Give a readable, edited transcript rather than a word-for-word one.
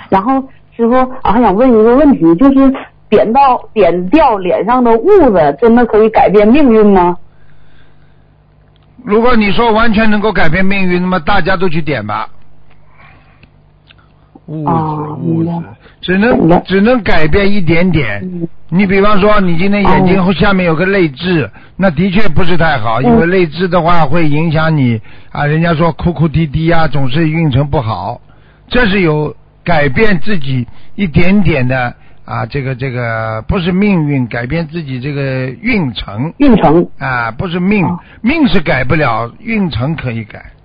然后师傅，我还想问一个问题，就是点掉脸上的痦子，真的可以改变命运吗？ 如果你说完全能够改变命运，那么大家都去点吧。痦子只能改变一点点。你比方说，你今天眼睛下面有个泪痣，那的确不是太好，因为泪痣的话会影响你啊。人家说哭哭啼啼啊，总是运程不好，这是有改变自己一点点的啊。这个不是命运，改变自己这个运程啊，不是命是改不了，运程可以改。